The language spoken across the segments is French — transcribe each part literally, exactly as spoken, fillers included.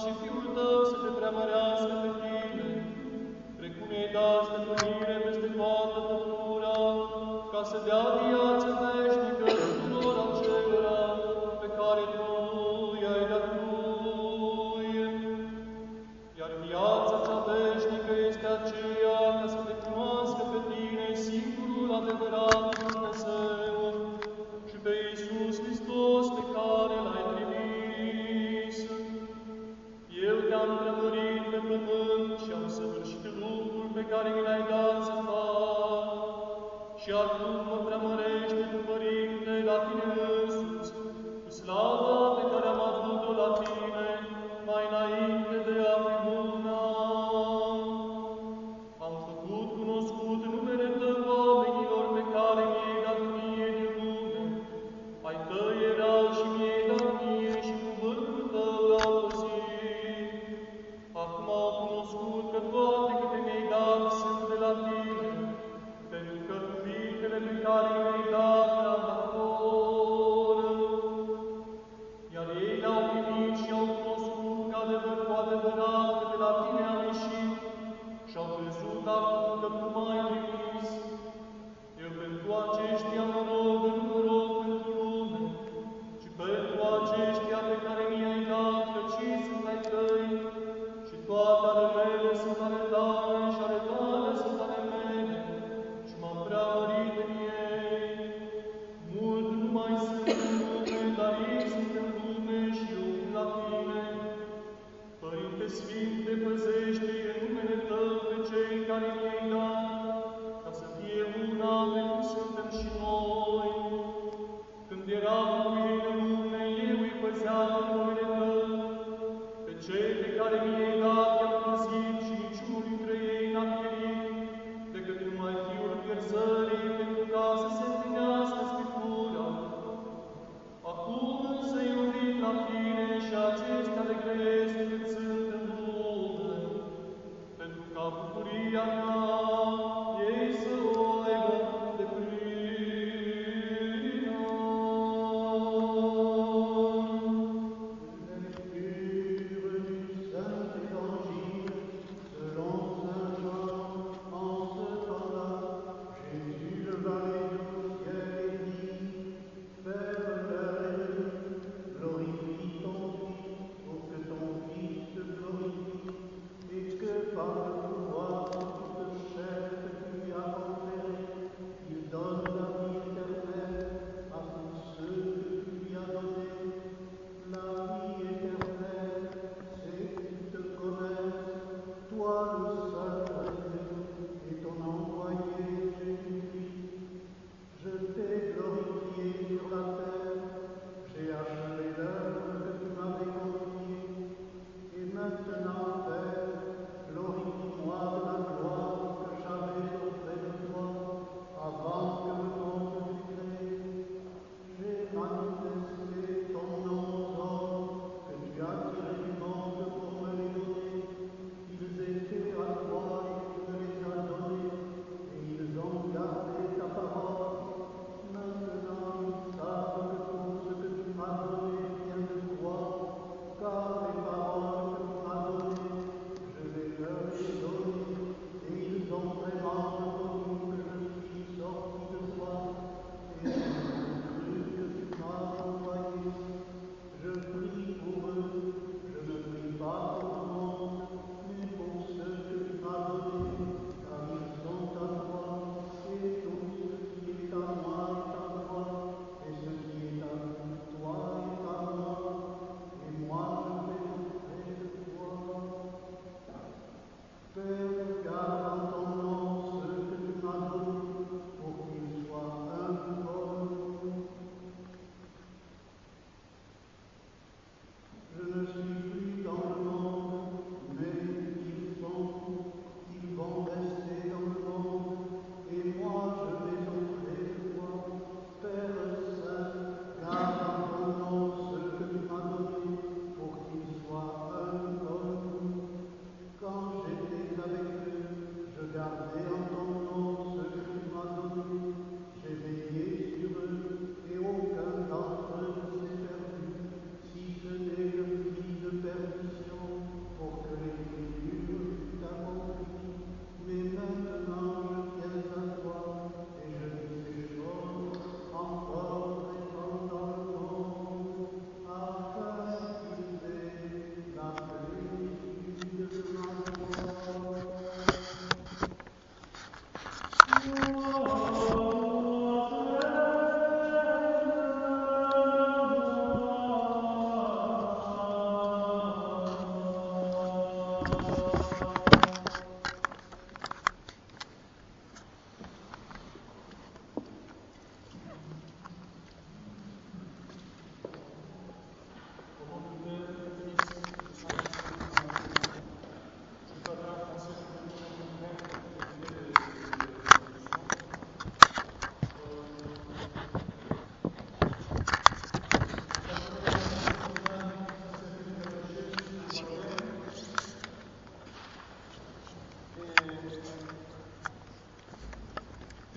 și Fiul Tău să te preamărească pe tine, precum i-ai dat stăpânire peste toată pămâna, ca să dea viață veșnică tuturor acelora pe care Tu i-ai dat Lui. Iar viața cea veșnică este aceea ca să te cunoască pe tine, singurul adevărat Dumnezeu, și pe Iisus Hristos pe care L-ai trimis. Eu te-am preamărit pe pământ și am săvârșit lucrul pe care mi l-ai dat să fac. Și acum mă preamărește tu, Părinte, la tine însuți, cu slava pe care am avut-o la tine mai înainte de a fi mâna. Am făcut cunoscut numele Tău oamenilor pe care mi-ai dat mie din lume. Ai Tăi erau și mi-ai dat mie și cuvântul Tău l-au păzit. Acum au cunoscut că toate câte mi-ai dat sunt de la tine, pentru că cuvintele pe care mi-ai dat le-am dat lor. Iar ei le-au primit și au cunoscut că adevăr cu adevărat că de la tine am ieșit și au crezut acum că tu m-ai trimis. Eu pentru aceștia mă rog, nu mă rog pentru lume, ci pentru aceștia pe care mi-ai dat, căci ei sunt ai Tăi, și toate ale mele sunt ale Tale și ale Tale sunt ale mele, și m-am preamărit în ei. Mult nu mai sunt în lume, dar ei sunt în lume și eu la Tine. Părinte Sfinte, păzește în numele Tău pe cei care mi-ai dat, ca să fie una pe cum suntem și noi. Când eram cu ei în lume, eu îi păzeam în numele Tău. Pe cei pe care mi-ai dat i-am păzit și niciunul dintre ei n-a pierit, decât numai Fiul pierzării, pentru ca să se împlinească Scriptura. Acum însă iubit la Tine și acestea le grăiesc cât sunt în lume, pentru ca bucuria mea ei să o aibă deplină. Lecture du Saint Évangile selon Saint Jean. En ce temps-là, Jésus leva les yeux au ciel et dit: Père, l'heure est venue, glorifie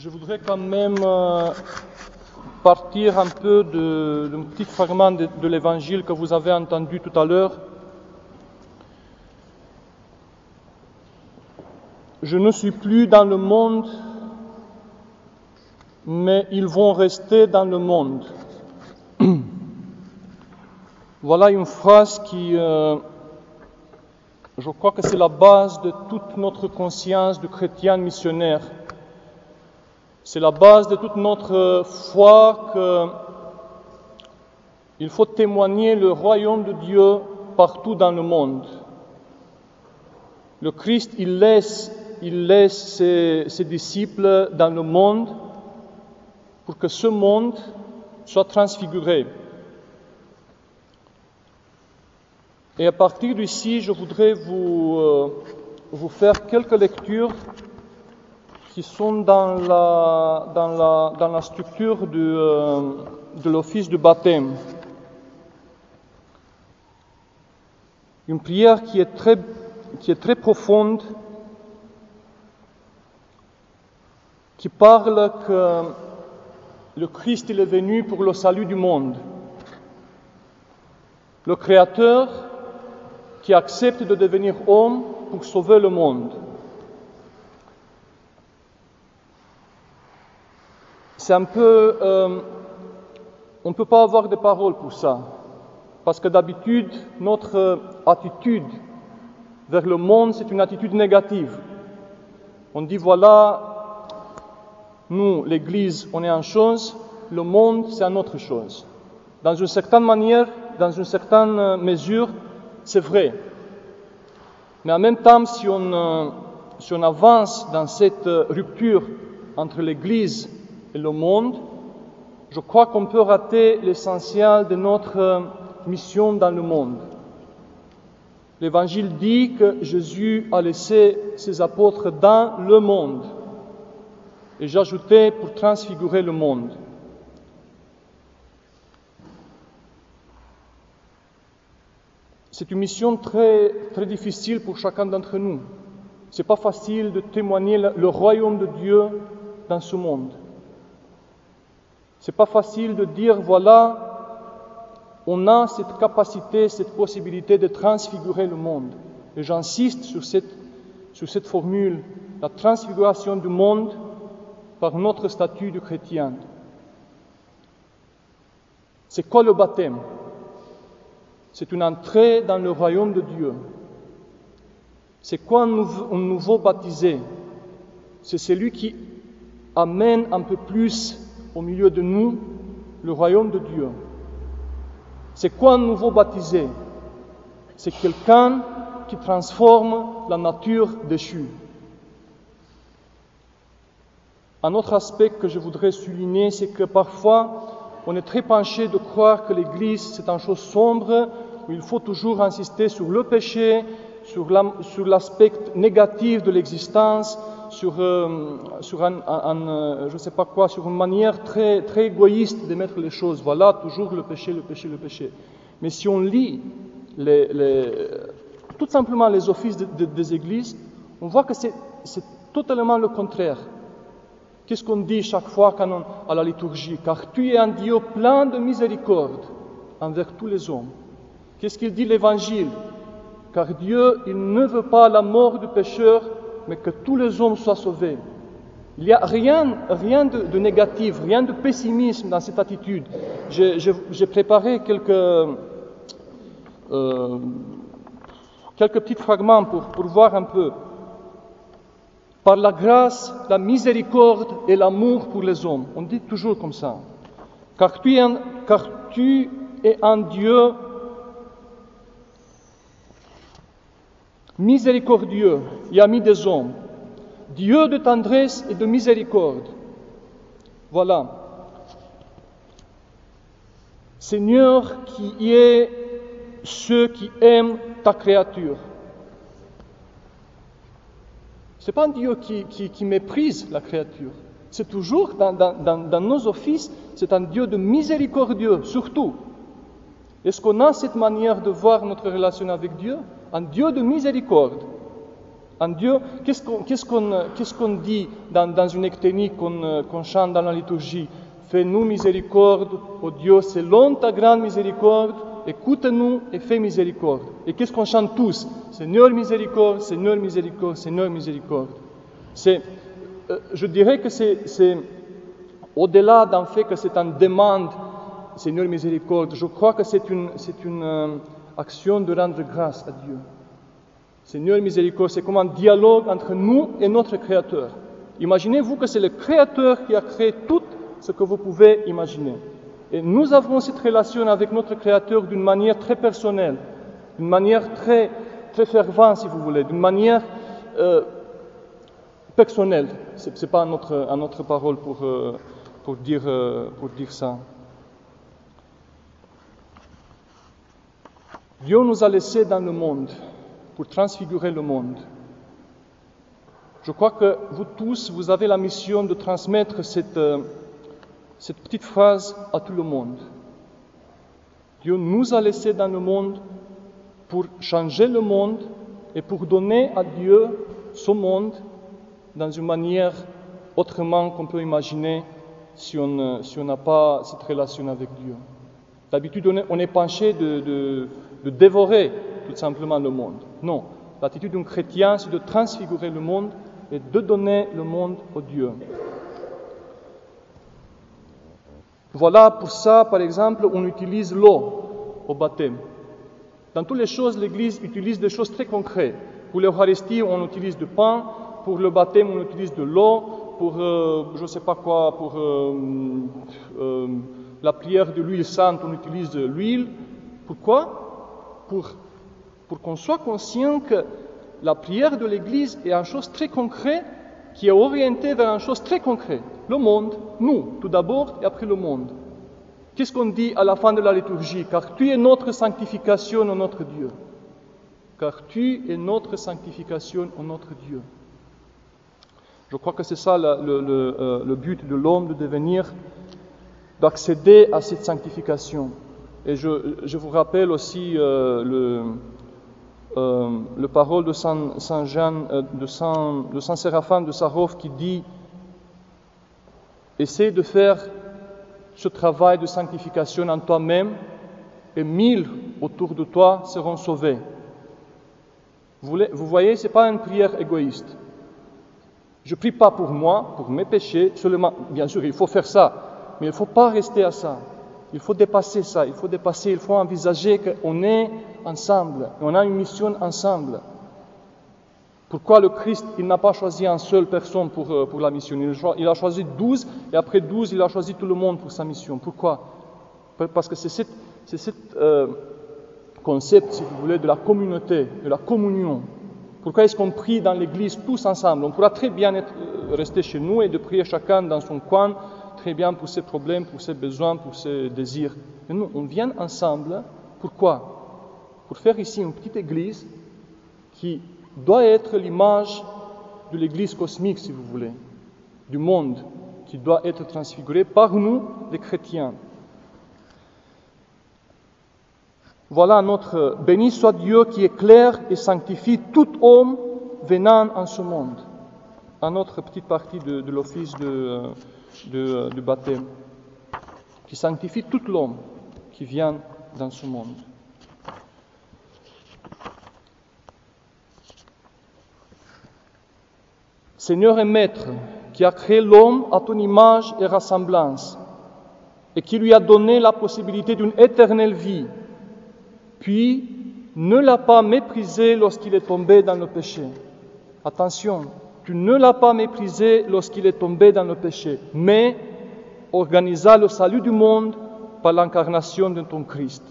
je voudrais quand même euh, partir un peu de- d'un petit fragment de, de l'évangile que vous avez entendu tout à l'heure. Je ne suis plus dans le monde, mais ils vont rester dans le monde. Voilà une phrase qui, euh, je crois que c'est la base de toute notre conscience de chrétien missionnaire. C'est la base de toute notre foi qu'il faut témoigner le royaume de Dieu partout dans le monde. Le Christ, il laisse, il laisse ses, ses disciples dans le monde pour que ce monde soit transfiguré. Et à partir d'ici, je voudrais vous, euh, vous faire quelques lectures qui sont dans la, dans la, dans la structure du, euh, de l'office du baptême. Une prière qui est très, qui est très profonde, qui parle que le Christ il est venu pour le salut du monde. Le Créateur qui accepte de devenir homme pour sauver le monde. C'est un peu... Euh, on ne peut pas avoir de paroles pour ça, parce que d'habitude, notre attitude vers le monde, c'est une attitude négative. On dit, voilà, nous, l'Église, on est une chose, le monde, c'est une autre chose. Dans une certaine manière, dans une certaine mesure, c'est vrai. Mais en même temps, si on, euh, si on avance dans cette rupture entre l'Église et le monde, je crois qu'on peut rater l'essentiel de notre euh, mission dans le monde. L'Évangile dit que Jésus a laissé ses apôtres dans le monde. Et j'ajoutais pour transfigurer le monde. C'est une mission très, très difficile pour chacun d'entre nous. Ce n'est pas facile de témoigner le, le royaume de Dieu dans ce monde. Ce n'est pas facile de dire, voilà, on a cette capacité, cette possibilité de transfigurer le monde. Et j'insiste sur cette, sur cette formule, la transfiguration du monde par notre statut de chrétien. C'est quoi le baptême? C'est une entrée dans le royaume de Dieu. C'est quoi un nouveau, un nouveau baptisé? C'est celui qui amène un peu plus au milieu de nous le royaume de Dieu. C'est quoi un nouveau baptisé? C'est quelqu'un qui transforme la nature déchue. Un autre aspect que je voudrais souligner, c'est que parfois, on est très penché de croire que l'Église, c'est une chose sombre, où il faut toujours insister sur le péché, sur, la, sur l'aspect négatif de l'existence, sur, euh, sur un, un, un, je ne sais pas quoi, sur une manière très, très égoïste de mettre les choses. Voilà, toujours le péché, le péché, le péché. Mais si on lit les, les, tout simplement les offices de, de, des églises, on voit que c'est, c'est totalement le contraire. Qu'est-ce qu'on dit chaque fois quand on, à la liturgie? Car tu es un Dieu plein de miséricorde envers tous les hommes. Qu'est-ce qu'il dit l'Évangile? Car Dieu, il ne veut pas la mort du pécheur, mais que tous les hommes soient sauvés. Il n'y a rien, rien de, de négatif, rien de pessimisme dans cette attitude. J'ai, j'ai, j'ai préparé quelques, euh, quelques petits fragments pour, pour voir un peu. Par la grâce, la miséricorde et l'amour pour les hommes. On dit toujours comme ça. Car tu es un, car tu es un Dieu miséricordieux et ami des hommes, Dieu de tendresse et de miséricorde. Voilà. Seigneur qui est ceux qui aiment ta créature. Ce n'est pas un Dieu qui, qui, qui méprise la créature. C'est toujours, dans, dans, dans nos offices, c'est un Dieu de miséricordieux, surtout. Est-ce qu'on a cette manière de voir notre relation avec Dieu? Un Dieu de miséricorde, En Dieu, qu'est-ce qu'on, qu'est-ce qu'on, qu'est-ce qu'on dit dans, dans une ecténie qu'on, qu'on chante dans la liturgie? Fais-nous miséricorde, ô Dieu, selon ta grande miséricorde, écoute-nous et fais miséricorde. Et qu'est-ce qu'on chante tous? Seigneur miséricorde, Seigneur miséricorde, Seigneur miséricorde. C'est, euh, je dirais que c'est, c'est au-delà d'un fait que c'est une demande, Seigneur miséricorde, je crois que c'est une, c'est une euh, action de rendre grâce à Dieu. Seigneur miséricorde, c'est comme un dialogue entre nous et notre Créateur. Imaginez-vous que c'est le Créateur qui a créé tout ce que vous pouvez imaginer. Et nous avons cette relation avec notre Créateur d'une manière très personnelle, d'une manière très, très fervente, si vous voulez, d'une manière euh, personnelle. Ce n'est pas une autre, une autre parole pour, euh, pour, dire, euh, pour dire ça. Dieu nous a laissés dans le monde pour transfigurer le monde. Je crois que vous tous, vous avez la mission de transmettre cette, euh, cette petite phrase à tout le monde. Dieu nous a laissés dans le monde pour changer le monde et pour donner à Dieu ce monde dans une manière autrement qu'on peut imaginer si on si on n'a pas cette relation avec Dieu. D'habitude, on est, on est penché de, de, de dévorer tout simplement le monde. Non, l'attitude d'un chrétien, c'est de transfigurer le monde et de donner le monde au Dieu. Voilà, pour ça, par exemple, on utilise l'eau au baptême. Dans toutes les choses, l'Église utilise des choses très concrètes. Pour l'Eucharistie, on utilise du pain. Pour le baptême, on utilise de l'eau. Pour, euh, je ne sais pas quoi, pour euh, euh, la prière de l'huile sainte, on utilise de l'huile. Pourquoi? Pour, pour qu'on soit conscient que la prière de l'Église est une chose très concrète, qui est orientée vers une chose très concrète. Le monde, nous, tout d'abord, et après le monde. Qu'est-ce qu'on dit à la fin de la liturgie? Car tu es notre sanctification, ô notre Dieu. Car tu es notre sanctification, ô notre Dieu. Je crois que c'est ça le, le, le, euh, le but de l'homme, de devenir, d'accéder à cette sanctification. Et je, je vous rappelle aussi euh, le, euh, le parole de Saint, Saint Jean, euh, de, Saint, de Saint Séraphin de Sarov qui dit « Essaie de faire ce travail de sanctification en toi-même et mille autour de toi seront sauvés. » Vous, vous voyez, ce n'est pas une prière égoïste. Je ne prie pas pour moi, pour mes péchés, seulement, bien sûr, il faut faire ça, mais il ne faut pas rester à ça. Il faut dépasser ça, il faut dépasser, il faut envisager qu'on est ensemble, on a une mission ensemble. Pourquoi le Christ, il n'a pas choisi une seule personne pour, pour la mission? Il a choisi douze, et après douze, il a choisi tout le monde pour sa mission. Pourquoi? Parce que c'est ce c'est cet, euh, concept, si vous voulez, de la communauté, de la communion. Pourquoi est-ce qu'on prie dans l'église tous ensemble? On pourra très bien être, euh, rester chez nous et de prier chacun dans son coin, très bien pour ses problèmes, pour ses besoins, pour ses désirs. Mais nous, on vient ensemble. Pourquoi? Pour faire ici une petite église qui doit être l'image de l'église cosmique, si vous voulez, du monde, qui doit être transfigurée par nous, les chrétiens. Voilà notre béni soit Dieu qui éclaire et sanctifie tout homme venant en ce monde. Un autre petite partie de, de l'office de, de, de baptême, qui sanctifie tout l'homme qui vient dans ce monde. Seigneur et Maître, qui a créé l'homme à ton image et ressemblance, et qui lui a donné la possibilité d'une éternelle vie, puis ne l'a pas méprisé lorsqu'il est tombé dans le péché. Attention, tu ne l'as pas méprisé lorsqu'il est tombé dans le péché, mais organisa le salut du monde par l'incarnation de ton Christ.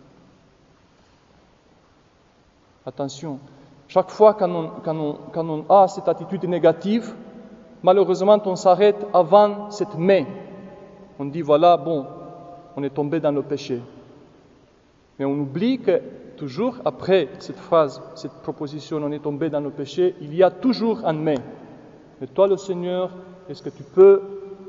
Attention, chaque fois qu'on on, quand on, quand on a cette attitude négative, malheureusement on s'arrête avant cette « mais ». On dit voilà, bon, on est tombé dans le péché. Mais on oublie que toujours après cette phrase, cette proposition, on est tombé dans le péché, il y a toujours un mais. Mais toi, le Seigneur, est-ce que tu peux,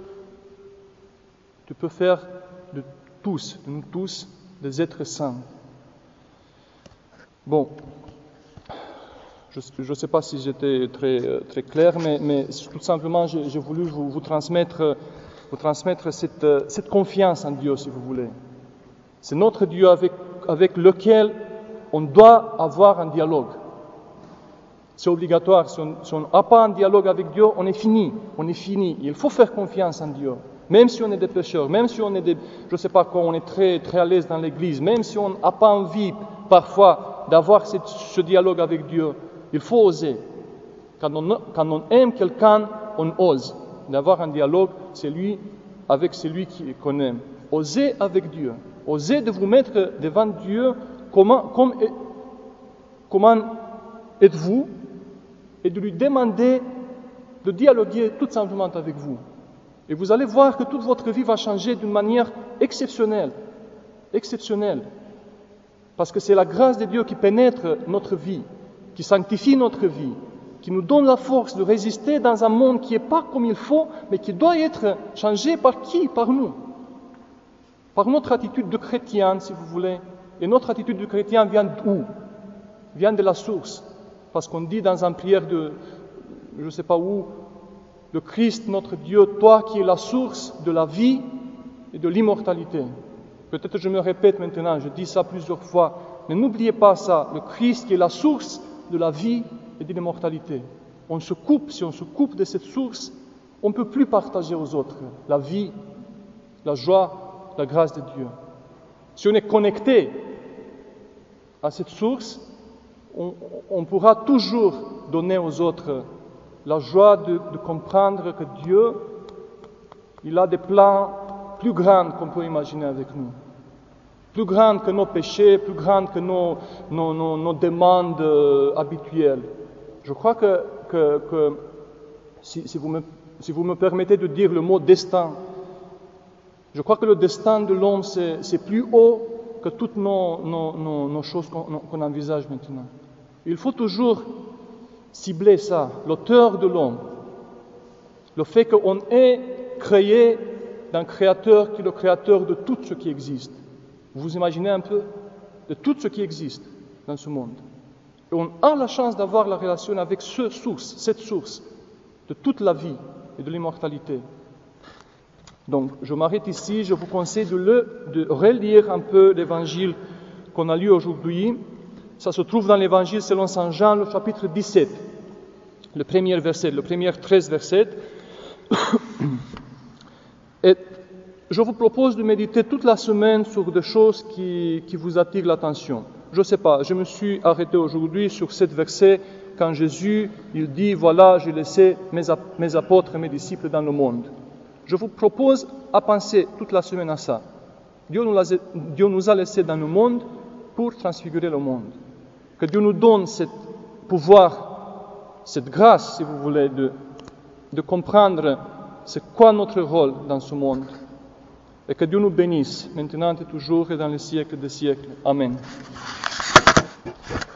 tu peux faire de tous, de nous tous, des êtres saints? Bon, Je ne sais pas si j'étais très, très clair, mais, mais tout simplement, j'ai, j'ai voulu vous, vous transmettre, vous transmettre cette, cette confiance en Dieu, si vous voulez. C'est notre Dieu avec, avec lequel on doit avoir un dialogue. C'est obligatoire. Si on n'a pas un dialogue avec Dieu, on est fini. On est fini. Il faut faire confiance en Dieu. Même si on est des pécheurs, même si on est des, je ne sais pas quoi, on est très, très à l'aise dans l'église, même si on n'a pas envie, parfois, d'avoir cette, ce dialogue avec Dieu, il faut oser. Quand on, quand on aime quelqu'un, on ose. D'avoir un dialogue, c'est lui avec celui qu'on aime. Osez avec Dieu. Osez de vous mettre devant Dieu, comment, comme, comment êtes-vous, et de lui demander de dialoguer tout simplement avec vous. Et vous allez voir que toute votre vie va changer d'une manière exceptionnelle. Exceptionnelle. Parce que c'est la grâce de Dieu qui pénètre notre vie, qui sanctifie notre vie, qui nous donne la force de résister dans un monde qui n'est pas comme il faut, mais qui doit être changé par qui? Par nous. Par notre attitude de chrétien, si vous voulez. Et notre attitude de chrétien vient d'où? Vient de la source. Parce qu'on dit dans une prière de, je ne sais pas où, le Christ, notre Dieu, toi qui es la source de la vie et de l'immortalité. Peut-être que je me répète maintenant, je dis ça plusieurs fois, mais n'oubliez pas ça, le Christ qui est la source de la vie et de l'immortalité. On se coupe, si on se coupe de cette source, on ne peut plus partager aux autres la vie, la joie, la grâce de Dieu. Si on est connecté à cette source, on, on pourra toujours donner aux autres la joie de, de comprendre que Dieu, il a des plans plus grands qu'on peut imaginer avec nous. Plus grands que nos péchés, plus grands que nos, nos, nos, nos demandes euh, habituelles. Je crois que, que, que si, si, vous me, si vous me permettez de dire le mot destin, je crois que le destin de l'homme, c'est, c'est plus haut que toutes nos, nos, nos, nos choses qu'on, qu'on envisage maintenant. Il faut toujours cibler ça, l'auteur de l'homme, le fait qu'on est créé d'un créateur qui est le créateur de tout ce qui existe. Vous imaginez un peu de tout ce qui existe dans ce monde. Et on a la chance d'avoir la relation avec ce source, cette source de toute la vie et de l'immortalité. Donc, je m'arrête ici. Je vous conseille de, le, de relire un peu l'évangile qu'on a lu aujourd'hui. Ça se trouve dans l'évangile selon Saint Jean, le chapitre dix-sept, le premier verset, le premier treize versets. Et je vous propose de méditer toute la semaine sur des choses qui, qui vous attirent l'attention. Je ne sais pas, je me suis arrêté aujourd'hui sur sept versets quand Jésus, il dit, voilà, j'ai laissé mes, mes apôtres et mes disciples dans le monde. Je vous propose à penser toute la semaine à ça. Dieu nous, a, Dieu nous a laissés dans le monde pour transfigurer le monde. Que Dieu nous donne ce pouvoir, cette grâce, si vous voulez, de, de comprendre c'est quoi notre rôle dans ce monde. Et que Dieu nous bénisse, maintenant et toujours et dans les siècles des siècles. Amen.